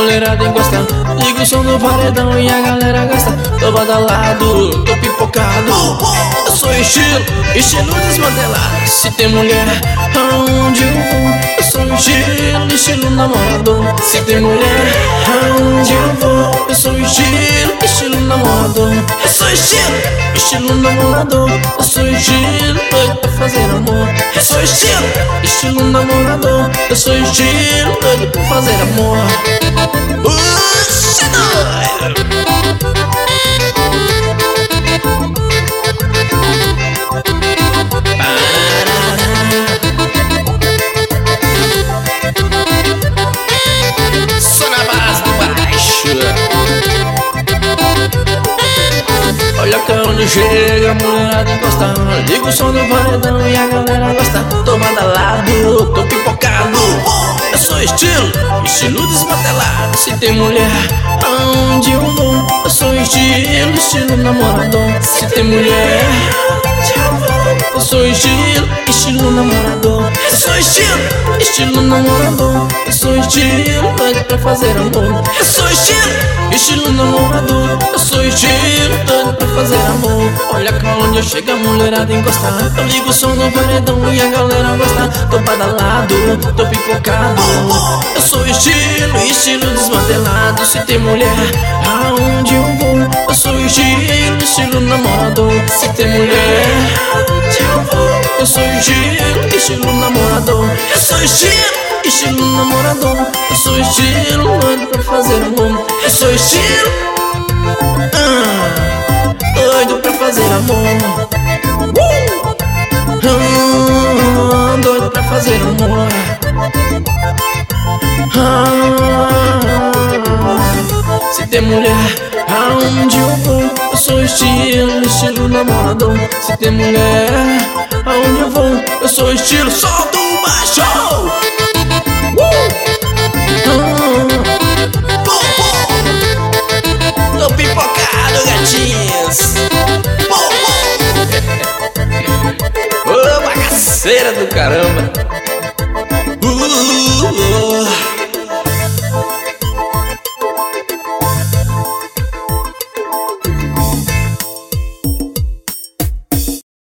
mulherada encosta. Liga o som do paredão e a galera gosta. Tô badalado, tô pipocado. Eu sou estilo desmantelado. Se tem mulher, aonde eu vou? Eu sou estilo namorador. Se tem mulher, aonde eu vou? Eu sou estilo namorador. Eu sou estilo namorador. Eu sou estilo doido pra fazer amor. Eu sou estilo namorador. Eu sou estilo doido pra fazer amor. Oxi, doido. Só na base do baixo. Olha que onde chega a mulherada encosta. Liga o som do paredão e a galera gosta. Tô badalado, tô pipocado. Eu sou estilo desmantelado. Se tem mulher, aonde eu vou? Eu sou estilo namorador. Se tem mulher, aonde eu vou? Eu sou estilo namorador. Eu sou estilo namorador. Eu sou estilo doido pra fazer amor. Eu sou estilo namorador. Eu sou estilo doido pra fazer amor. Olha que onde eu chego a mulherada encosta. Eu ligo o som do paredão e a galera gosta. Tô badalado, tô pipocado. Eu sou estilo desmantelado. Se tem mulher, aonde eu vou? Eu sou estilo namorador. Se tem mulher, aonde eu vou? Eu sou estilo namorador. Eu sou estilo namorador. Eu sou estilo doido pra fazer amor. Eu sou estilo doido pra fazer amor. Doido pra fazer amor. Se tem mulher, aonde eu vou? Eu sou estilo namorador. Se tem mulher, aonde eu vou? Eu sou estilo, solta o baixo. Tô pipocado, gatinhos. Ô, bagaceira do caramba.